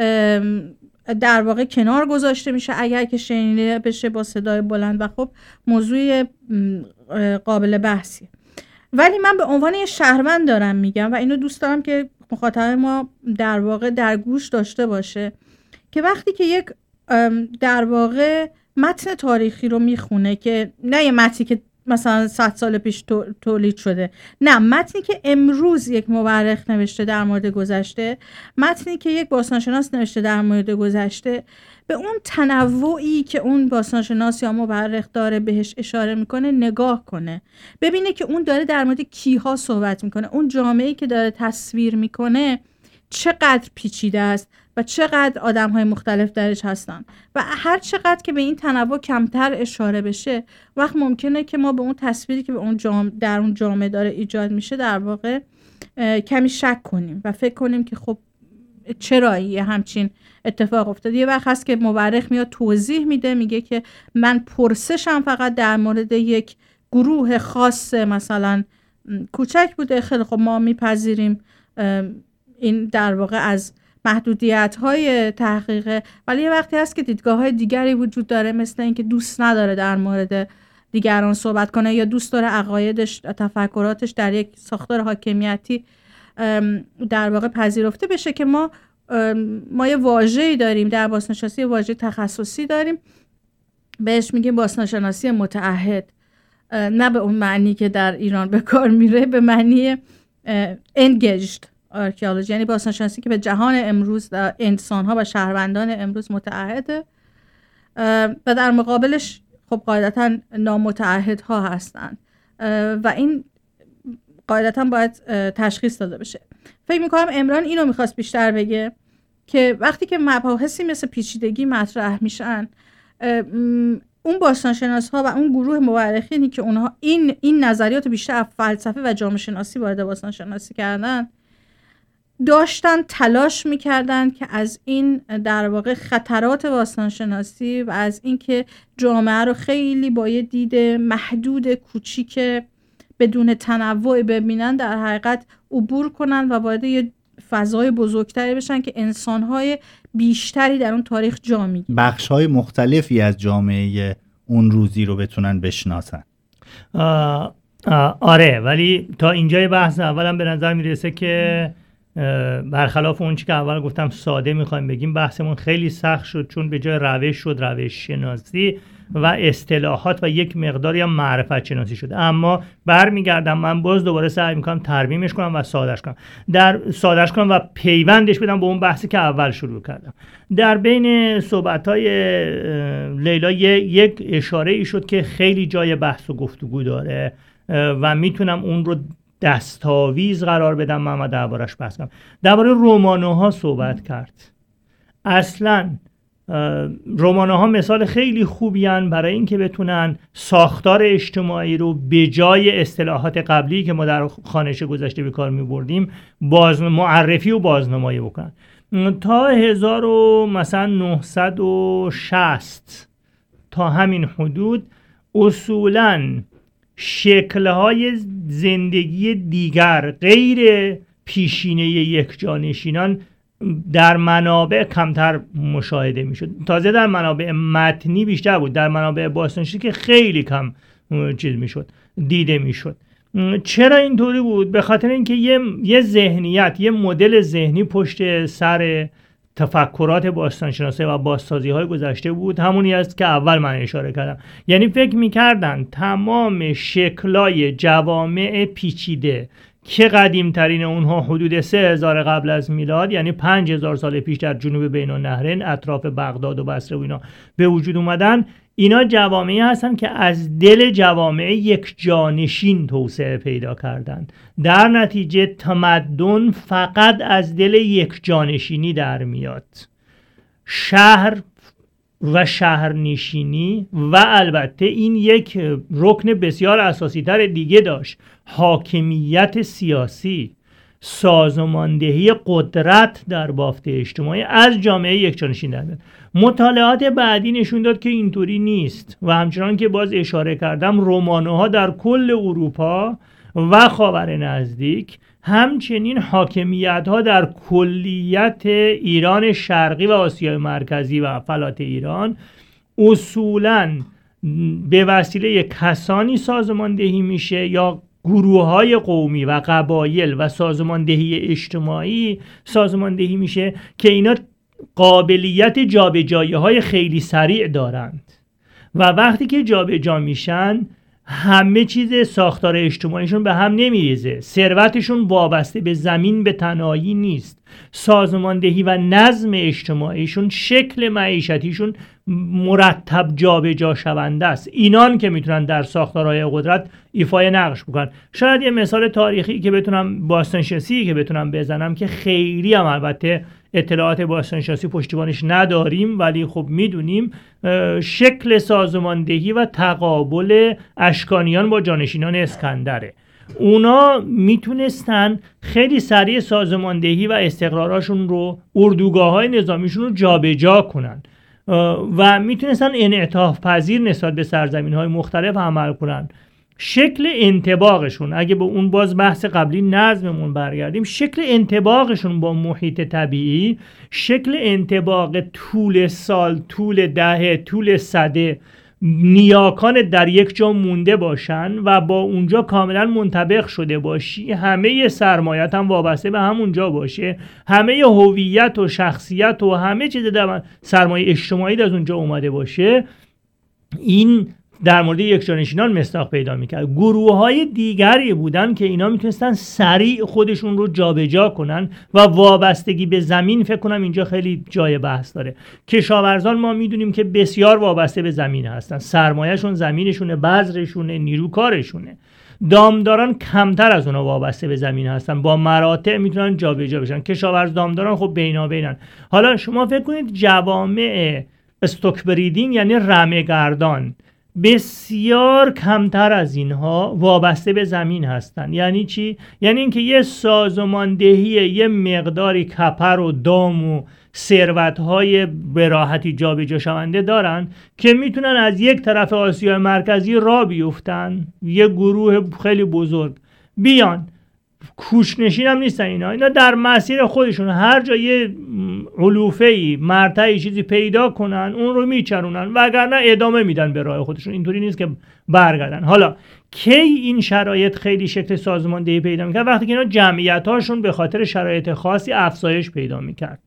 در واقع کنار گذاشته میشه اگر که شنیده بشه با صدای بلند و خب موضوع قابل بحثیه. ولی من به عنوان یه شهروند دارم میگم و اینو دوست دارم که مخاطب ما در واقع در گوش داشته باشه که وقتی که یک در واقع متن تاریخی رو میخونه، که نه یه متنی که مثلا 100 سال پیش تولید شده، نه متنی که امروز یک مورخ نوشته در مورد گذشته، متنی که یک باستانشناس نوشته در مورد گذشته، به اون تنوعی که اون باستانشناس یا مورخ داره بهش اشاره میکنه نگاه کنه، ببینه که اون داره در مورد کیها صحبت میکنه، اون جامعه‌ای که داره تصویر میکنه چقدر پیچیده است و چقدر آدم‌های مختلف درش هستن و هر چقدر که به این تنوع کمتر اشاره بشه، وقت ممکنه که ما به اون تصویری که به اون در اون جامعه داره ایجاد میشه در واقع کمی شک کنیم و فکر کنیم که خب چرا یه همچین اتفاق افتاد. یه وقت هست که مورخ میاد توضیح میده، میگه که من پرسشم فقط در مورد یک گروه خاص مثلا کوچک بوده، خیلی خب ما میپذیریم این در واقع از محدودیت‌های تحقیقه، ولی یه وقتی هست که دیدگاه‌های دیگری وجود داره، مثل اینکه دوست نداره در مورد دیگران صحبت کنه یا دوست داره عقایدش، تفکراتش در یک ساختار حاکمیتی در واقع پذیرفته بشه. که ما یه واژه‌ای داریم در باستانشناسی، واژه تخصصی داریم، بهش میگیم باستانشناسی متعهد، نه به اون معنی که در ایران به کار میره، به معنی engaged، آرکئولوژی، یعنی باستانشناسی که به جهان امروز و انسان‌ها و شهروندان امروز متعهده و در مقابلش خب قاعدتاً نامتعهدها هستند و این قاعدتاً باید تشخیص داده بشه. فکر می‌کنم عمران اینو می‌خواست بیشتر بگه که وقتی که مباحثی مثل پیچیدگی مطرح میشن، اون باستانشناس‌ها و اون گروه مورخینی که اونها این نظریات بیشتر از فلسفه و جامعه شناسی وارد باستانشناسی کردن، داشتن تلاش میکردن که از این در واقع خطرات باستانشناسی و از این که جامعه رو خیلی با یه دید محدود کوچیک بدون تنوع ببینن، در حقیقت عبور کنن و وارد یه فضای بزرگتری بشن که انسان‌های بیشتری در اون تاریخ جا میگیرن، بخش‌های مختلفی از جامعه اون روزی رو بتونن بشناسن. آره، ولی تا اینجای بحث اولم به نظر میرسه که برخلاف اون چی که اول گفتم ساده میخوایم بگیم، بحثمون خیلی سخت شد، چون به جای روش شد روش شناسی و اصطلاحات و یک مقداری هم معرفت شناسی شد. اما برمیگردم من باز دوباره سعی میکنم ترمیمش کنم و سادهش کنم و پیوندش بدم به اون بحثی که اول شروع کردم. در بین صحبت‌های لیلا یک اشاره ای شد که خیلی جای بحث و گفتگو داره و میتونم اون رو دستاویز قرار بدم من دربارش بحث کنم. درباره رمانوها صحبت کرد. اصلاً رمانوها مثال خیلی خوبی هن برای اینکه بتونن ساختار اجتماعی رو به جای اصطلاحات قبلی که ما در خوانش گذشته به کار می‌بردیم معرفی و بازنمایی بکنن. تا 1960 تا همین حدود اصولاً شکل‌های زندگی دیگر غیر پیشینه یک جانشینان در منابع کمتر مشاهده میشد. تازه در منابع متنی بیشتر بود، در منابع باستانشناسی که خیلی کم دیده میشد. چرا اینطوری بود؟ به خاطر اینکه یه ذهنیت، یه مدل ذهنی پشت سر تفکرات باستانشناسی و بازسازی‌های گذشته بود، همونی است که اول من اشاره کردم. یعنی فکر می‌کردن تمام شکل‌های جوامع پیچیده که قدیمترین اونها حدود 3000 قبل از میلاد، یعنی 5000 سال پیش در جنوب بین النهرین اطراف بغداد و بصره و اینا به وجود اومدن، اینا جوامعی هستن که از دل جوامع یک جانشین توسعه پیدا کردن. در نتیجه تمدن فقط از دل یک جانشینی در میاد. شهر و شهرنشینی و البته این یک رکن بسیار اساسی تر دیگه داشت، حاکمیت سیاسی، سازماندهی قدرت در بافت اجتماعی از جامعه یک جانشین در میاد. مطالعات بعدی نشون داد که اینطوری نیست و همچنان که باز اشاره کردم رمانوها در کل اروپا و خاور نزدیک، همچنین حاکمیت ها در کلیت ایران شرقی و آسیای مرکزی و فلات ایران اصولاً به وسیله کسانی سازماندهی میشه یا گروه های قومی و قبایل و سازماندهی اجتماعی سازماندهی میشه که اینا قابلیت جابجایی های خیلی سریع دارند و وقتی که جابجا میشن همه چیز ساختار اجتماعیشون به هم نمیریزه، ثروتشون وابسته به زمین به تنهایی نیست، سازماندهی و نظم اجتماعیشون، شکل معیشتیشون مرتب جابجا شونده است. اینان که میتونن در ساختارهای قدرت ایفای نقش بکنن. شاید یه مثال تاریخی که بتونم باستانشناسی که بتونم بزنم که خیلی هم البته اطلاعات باستانشناسی پشتیبانش نداریم ولی خب میدونیم، شکل سازماندهی و تقابل اشکانیان با جانشینان اسکندره. اونا میتونستن خیلی سریع سازماندهی و استقراراشون رو، اردوگاه‌های نظامیشون رو جابجا کنن و میتونستن انعطاف پذیر نسبت به سرزمین‌های مختلف عمل کنن. شکل انطباقشون، اگه به اون باز بحث قبلی نظممون برگردیم، شکل انطباقشون با محیط طبیعی، شکل انطباق طول سال، طول دهه، طول سده، نیاکان در یک جا مونده باشن و با اونجا کاملا منطبق شده باشی، همه سرمایت هم وابسته به همونجا باشه، همه هویت و شخصیت و همه چیز در سرمایه اجتماعی از اونجا اومده باشه، این در مورد یکجانشینان مصداق پیدا میکرد. گروه‌های دیگری بودن که اینا میتونستن سریع خودشون رو جابجا کنن و وابستگی به زمین، فکر کنم اینجا خیلی جای بحث داره. کشاورزان ما میدونیم که بسیار وابسته به زمین هستن، سرمایه‌شون زمینشونه، بذرشونه، نیرو کارشونه. دامداران کمتر از اونا وابسته به زمین هستن، با مراتع میتونن جابجا بشن. کشاورز دامداران خب بینابینن. حالا شما فکر کنید جوامع استوک بریدینگ یعنی رمه‌گردان بسیار کمتر از اینها وابسته به زمین هستن. یعنی چی؟ یعنی اینکه یه سازماندهی یه مقداری کپر و دام و ثروت‌های به راحتی جابجا شونده دارن که میتونن از یک طرف آسیای مرکزی راه بیفتن، یه گروه خیلی بزرگ بیان، کوچ‌نشین هم نیستن اینا در مسیر خودشون هر جا یه علوفه‌ای مرتعی چیزی پیدا کنن اون رو میچرونن، وگرنه ادامه میدن به راه خودشون. اینطوری نیست که برگردن. حالا کی این شرایط خیلی شکل سازماندهی پیدا میکرد؟ وقتی که اینا جمعیت‌هاشون به خاطر شرایط خاصی افزایش پیدا میکرد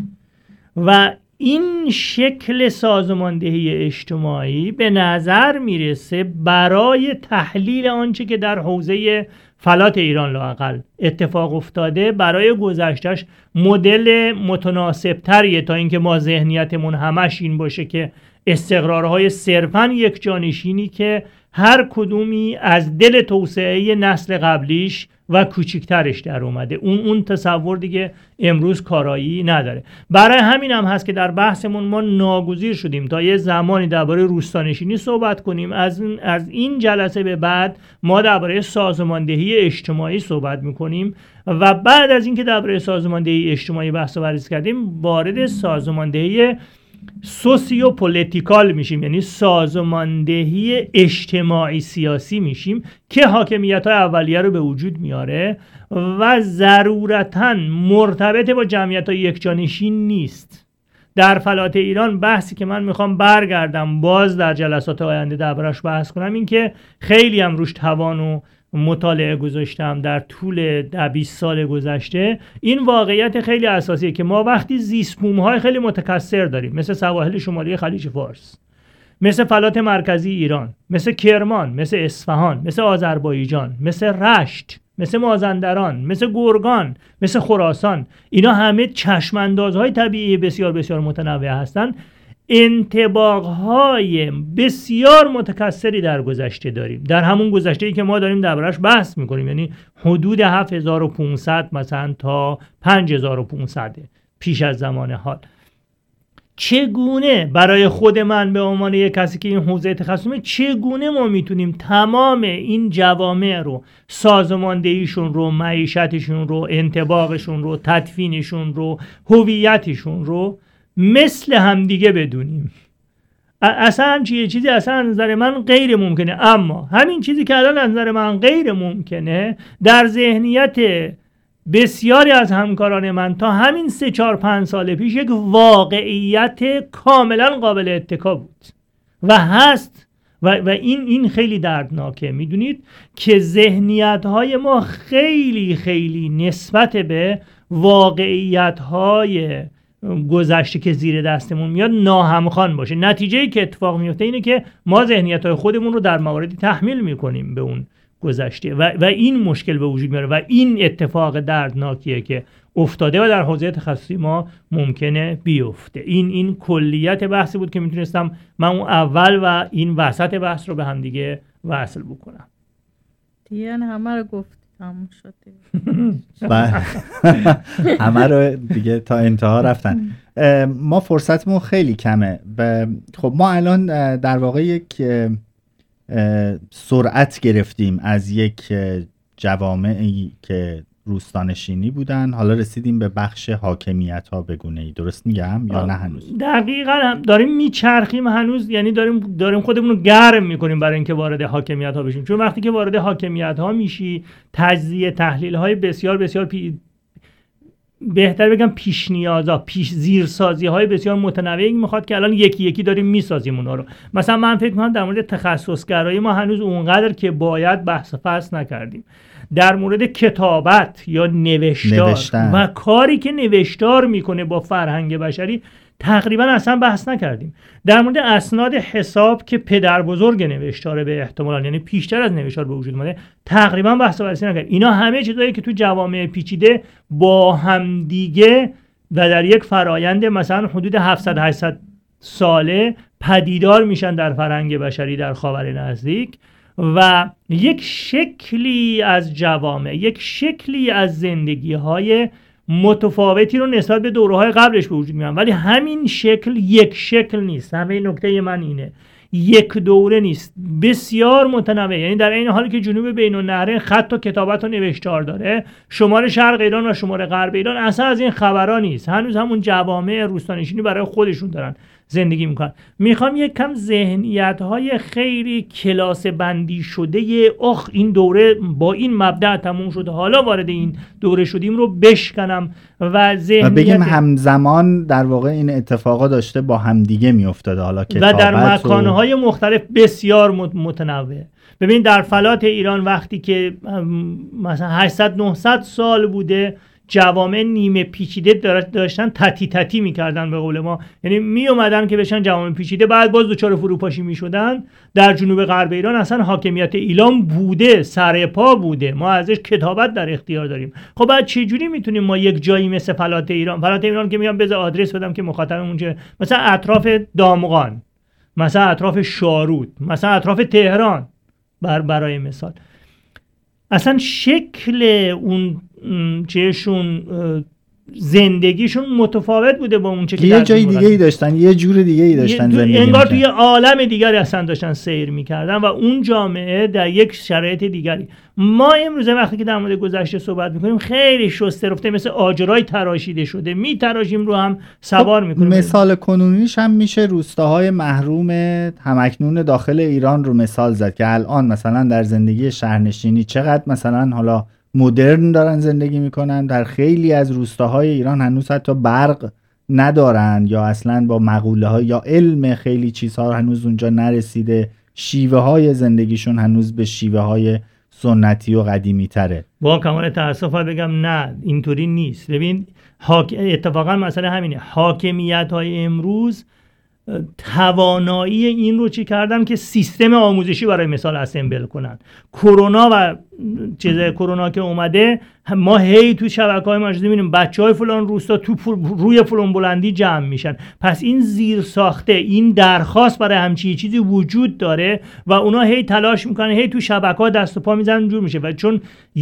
و این شکل سازماندهی اجتماعی به نظر میرسه برای تحلیل آنچه که در حوزه فلات ایران لااقل اتفاق افتاده برای گذشتهش مدل متناسب‌تریه تا اینکه ما ذهنیتمون همش این باشه که استقرارهای صرفاً یک جانشینی که هر کدومی از دل توسعه نسل قبلیش و کوچکترش در اومده. اون تصور دیگه امروز کارایی نداره. برای همین هم هست که در بحثمون ما ناگزیر شدیم تا یه زمانی درباره روستانشینی صحبت کنیم. از این جلسه به بعد ما درباره سازماندهی اجتماعی صحبت میکنیم و بعد از اینکه درباره سازماندهی اجتماعی بحث و بررسی کردیم وارد سازماندهی سوسیو پولیتیکال میشیم، یعنی سازماندهی اجتماعی سیاسی میشیم که حاکمیت‌های اولیه رو به وجود میاره و ضرورتاً مرتبط با جمعیت‌های یکجانشین نیست. در فلات ایران بحثی که من میخوام برگردم باز در جلسات آینده دربارش بحث کنم این که خیلی هم روش توان و مطالعه گذاشتم در طول 20 سال گذشته. این واقعیت خیلی اساسیه که ما وقتی زیست بوم‌های خیلی متکثر داریم مثل سواحل شمالی خلیج فارس، مثل فلات مرکزی ایران، مثل کرمان، مثل اصفهان، مثل آذربایجان، مثل رشت، مثل مازندران، مثل گرگان، مثل خراسان، اینا همه چشماندازهای طبیعی بسیار بسیار متنوع هستند. انطباقهای بسیار متکثری در گذشته داریم، در همون گذشته‌ای که ما داریم دربارش بحث میکنیم، یعنی حدود 7500 مثلا تا 5500 پیش از زمان حال. چگونه برای خود من به عنوان یک کسی که این حوزه تخصصمه، چگونه ما میتونیم تمام این جوامع رو، سازماندهیشون رو، معیشتشون رو، انطباقشون رو، تدفینشون رو، هویتشون رو مثل همدیگه بدونیم؟ اصلا چیزی اصلا از نظر من غیر ممکنه. اما همین چیزی که الان از نظر من غیر ممکنه در ذهنیت بسیاری از همکاران من تا همین 3-4-5 سال پیش یک واقعیت کاملا قابل اتکا بود و هست و این خیلی دردناکه. میدونید که ذهنیت‌های ما خیلی خیلی نسبت به واقعیت‌های گذشته که زیر دستمون میاد ناهمخوان باشه. نتیجه‌ای که اتفاق میفته اینه که ما ذهنیت‌های خودمون رو در مواردی تحمیل میکنیم به اون گذشته و این مشکل به وجود میاره و این اتفاق دردناکیه که افتاده و در حوزه تخصصی ما ممکنه بیفته. این کلیت بحثی بود که میتونستم من اون اول و این وسط بحث رو به هم دیگه وصل بکنم. دیگه همه رو گفت تموم شد. همه رو دیگه تا انتها رفتن. ما فرصتمون خیلی کمه و خب ما الان در واقع یک سرعت گرفتیم از یک جوامعی که روستانشینی بودن، حالا رسیدیم به بخش حاکمیت ها به گونه‌ای. درست میگم یا نه هنوز؟ دقیقاً هم داریم میچرخیم هنوز، یعنی داریم خودمون رو گرم میکنیم برای اینکه وارد حاکمیت ها بشیم. چون وقتی که وارد حاکمیت ها میشی تجزیه تحلیل های بسیار بسیار بهتر بگم پیش نیازا، پیش زیرسازی های بسیار متنوعی میخواد که الان یکی یکی داریم میسازیم اونا رو. مثلا من فکر میکنم در مورد تخصصگرایی ما هنوز اونقدر که باید بحث فصل نکردیم. در مورد کتابت یا نوشتار و کاری که نوشتار میکنه با فرهنگ بشری تقریبا اصلا بحث نکردیم. در مورد اسناد حساب که پدر بزرگ نوشتار به احتمال، یعنی پیشتر از نوشتار به وجود اومده، تقریبا بحث و بررسی نکردیم. اینا همه چیزایی که تو جوامع پیچیده با همدیگه و در یک فرایند مثلا حدود 700-800 ساله پدیدار میشن در فرهنگ بشری در خاور نزدیک و یک شکلی از جوامع، یک شکلی از زندگی‌های متفاوتی رو نسبت به دوره‌های قبلش به وجود میارن، ولی همین شکل یک شکل نیست. همه نکته من اینه، یک دوره نیست، بسیار متنوع. یعنی در این حالی که جنوب بین النهرین خط و کتابت و نوشتار داره، شمال شرق ایران و شمال غرب ایران اصلا از این خبرا نیست. هنوز همون جوامع روستانشینی برای خودشون دارن زندگی میکنن. میخوام یک کم ذهنیت‌های خیلی کلاس بندی شده این دوره با این مبدأ تموم شده، حالا وارد این دوره شدیم رو بشکنم و بگیم همزمان در واقع این اتفاقا داشته با همدیگه میافتاده، حالا کتابت و در مکانهای مختلف بسیار متنوع. ببین در فلات ایران وقتی که مثلا 800-900 سال بوده، جوامع نیمه پیچیده داشتن تتی میکردن به قول ما، یعنی می اومدن که بشن جوامع پیچیده، بعد باز دوچار فروپاشی میشدن. در جنوب غرب ایران اصلا حاکمیت ایلام بوده، سرپا بوده، ما ازش کتابت در اختیار داریم. خب بعد چه جوری میتونیم ما یک جایی مثل فلات ایران که میگم بذار آدرس بدم که مخاطبمون چه، مثلا اطراف دامغان، مثلا اطراف شارود، مثلا اطراف تهران برای مثال، اصلا شکل اون چهشون زندگیشون متفاوت بوده با اون چه که یه جای دیگه ای داشتن، یه جور دیگه ای داشتن زندگی انگار توی عالم دیگری اصلا داشتن سیر میکردن و اون جامعه در یک شرایط دیگری. ما امروزه وقتی که در مورد گذشته صحبت میکنیم خیلی شسته رفته، مثل آجرای تراشیده شده، میتراشیم رو هم سوار میکنیم. مثال کنونیش هم میشه روستاهای محروم همکنون داخل ایران رو مثال زد که الان مثلا در زندگی شهرنشینی چقدر مثلا حالا مدرن دارن زندگی میکنن. در خیلی از روستاهای ایران هنوز حتی برق ندارن یا اصلا با مقوله ها یا علم خیلی چیزها هنوز اونجا نرسیده، شیوه های زندگیشون هنوز به شیوه های سنتی و قدیمی تره. با کمال تأسف بگم نه اینطوری نیست. ببین اتفاقا مسئله همینه، حاکمیت های امروز توانایی این رو چی کردن که سیستم آموزشی برای مثال اسمبل کنن. کرونا که اومده، ما هی تو شبکه‌های مجازی می‌بینیم بچه‌های فلان روستا روی فلان بلندی جمع میشن. پس این زیر ساخته، این درخواست برای همچین چیزی وجود داره و اونا هی تلاش میکنن، هی تو شبکه‌ها دست و پا میزنن جور میشه و چون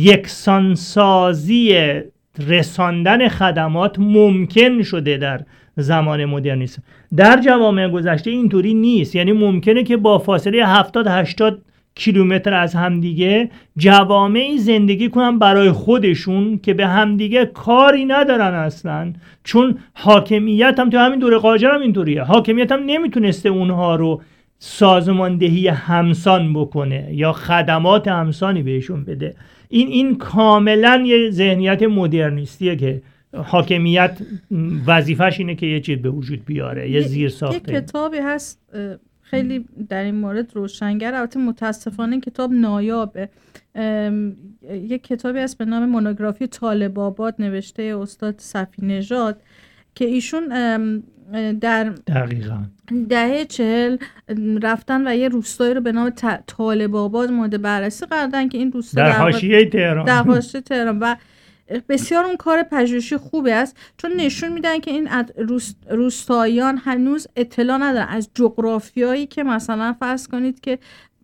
یکسانسازی رساندن خدمات ممکن شده در زمان مدرنیسم. در جوامع گذشته اینطوری نیست. یعنی ممکنه که با فاصله 70-80 کیلومتر از همدیگه جوامعی زندگی کنن برای خودشون که به همدیگه کاری ندارن اصلا، چون حاکمیت هم تو همین دوره قاجار هم اینطوریه. حاکمیت هم نمیتونسته اونها رو سازماندهی همسان بکنه یا خدمات همسانی بهشون بده. این کاملا یه ذهنیت مدرنیستیه که حاکمیت وظیفش اینه که یه چیز به وجود بیاره، یه زیر ساخته. یه کتابی هست خیلی در این مورد روشنگر، البته متاسفانه کتاب نایابه. یه کتابی هست به نام مونوگرافی طالب آباد نوشته استاد صفی نژاد که ایشون در دهه 40 رفتن و یه روستایی رو به نام طالب آباد مورد بررسی قرار دادن که این روستا در حاشیه تهران و بسیار اون کار پژوهشی خوبه است، چون نشون میدن که این روستاییان هنوز اطلاع ندارن از جغرافیایی که مثلا فرض کنید که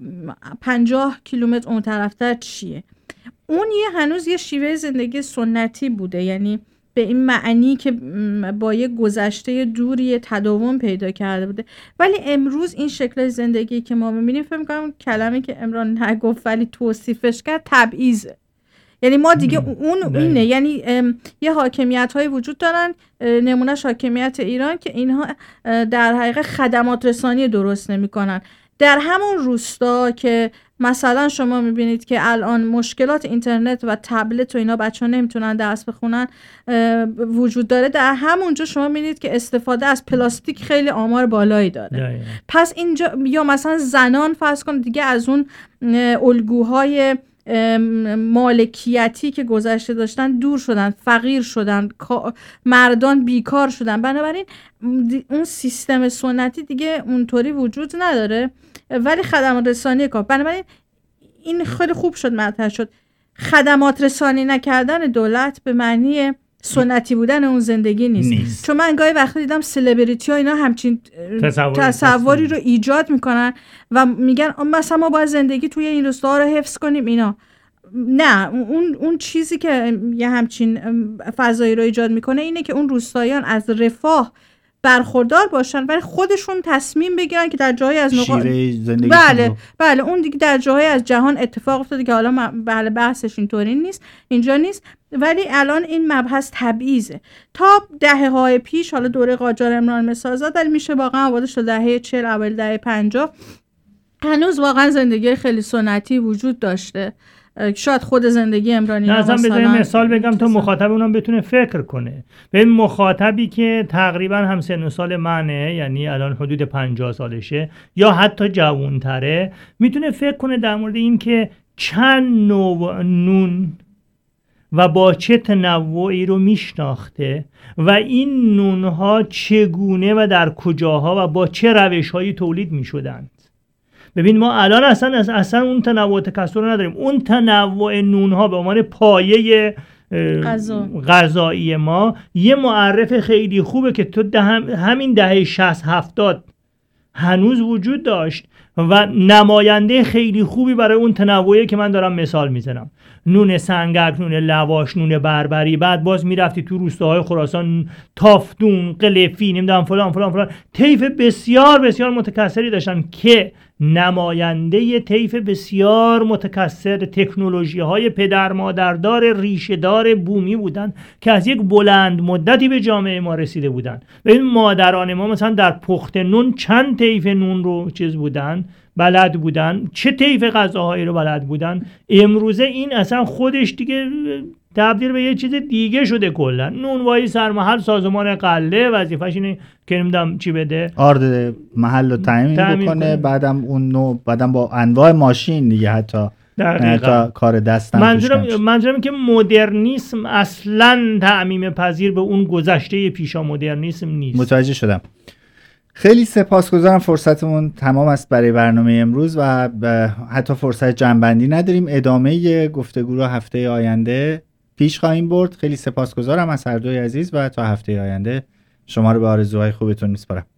50 کیلومتر اون طرفتر چیه. اون هنوز یه شیوه زندگی سنتی بوده، یعنی به این معنی که با یه گذشته دوری تداوم پیدا کرده بوده. ولی امروز این شکل زندگی که ما می‌بینیم، فکر می‌کنم کلمه که عمران نگفت ولی توصیفش کرد، تبعیضه. یعنی ما دیگه اون اینه، یعنی یه حاکمیت های وجود دارن، نمونهش حاکمیت ایران که اینها در حقیقت خدمات رسانی درست نمی کنن. در همون روستا که مثلا شما میبینید که الان مشکلات اینترنت و تبلت و اینا بچه ها نمیتونن درس بخونن وجود داره، در همونجا شما میبینید که استفاده از پلاستیک خیلی آمار بالایی داره. پس اینجا یا مثلا زنان فرض کن دیگه از اون الگوهای مالکیتی که گذشته داشتن دور شدن، فقیر شدن، مردان بیکار شدن. بنابراین اون سیستم سنتی دیگه اونطوری وجود نداره، ولی خدمات رسانی کار. بنابراین این خیلی خوب شد مطرح شد. خدمات رسانی نکردن دولت به معنی سنتی بودن اون زندگی نیست. چون من گاهی وقتا دیدم سلبریتی ها اینا همچین تصوری رو ایجاد میکنن و میگن مثلا ما باید زندگی توی این روستاها رو حفظ کنیم اینا. نه، اون چیزی که یه همچین فضایی رو ایجاد میکنه اینه که اون روستاییان از رفاه برخوردار باشن ولی خودشون تصمیم بگیرن که در جایی از بله اون دیگه در جایی از جهان اتفاق افتاده که حالا بله بحثش اینطوری نیست، اینجا نیست، ولی الان این مبحث تبعیضه. تا دهه‌های پیش، حالا دوره قاجار عمران مثال زد، ولی میشه واقعا آوردش تا دهه 40 اول دهه 50 هنوز واقعا زندگی خیلی سنتی وجود داشته. شاید خود زندگی عمرانی مثلا بذاریم مثال بگم تا مخاطب اونم بتونه فکر کنه. به این مخاطبی که تقریبا هم سن و سال منه، یعنی الان حدود 50 سالشه یا حتی جوان‌تره، میتونه فکر کنه در مورد این که چند نوع نون و با چه تنوعی رو میشناخته و این نونها چگونه و در کجاها و با چه روش‌هایی تولید میشدند. ببین ما الان اصلا اون تنوع تکثر رو نداریم. اون تنوع نونها به عنوان پایه غذایی ما یه معرف خیلی خوبه که تو همین دهه 60-70 هنوز وجود داشت و نماینده خیلی خوبی برای اون تنوعی که من دارم مثال میزنم. نون سنگک، نون لواش، نون بربری. بعد باز میرفتی تو روستاهای خراسان، تافتون، قلفی، نمیدونم فلان فلان فلان، طیف بسیار بسیار متکثری داشتن که نماینده طیف بسیار متکثر تکنولوژی های پدر مادردار ریشه دار بومی بودن که از یک بلند مدتی به جامعه ما رسیده بودن. و این مادران ما مثلا در پخت نون چند طیف نون رو بلد بودن، چه طیف غذاهایی رو بلد بودن. امروزه این اصلا خودش دیگه تبدیل به یه چیز دیگه شده. کلا نونوایی سرمحل سازمان قله وظیفه‌ش اینه که نمیدونم چی بده، آرد محل رو تامین بکنه، بعدم با انواع ماشین دیگه حتی کار دستم. منظورم که مدرنیسم اصلا تعمیم پذیر به اون گذشته پیشا مدرنیسم نیست. متوجه شدم. خیلی سپاسگزارم. فرصتمون تمام است برای برنامه امروز و حتی فرصت جمع‌بندی نداریم. ادامه گفتگو رو هفته آینده پیش خواهیم برد. خیلی سپاسگزارم از هر دوی عزیز و تا هفته آینده شما رو به آرزوهای خوبتون میسپارم.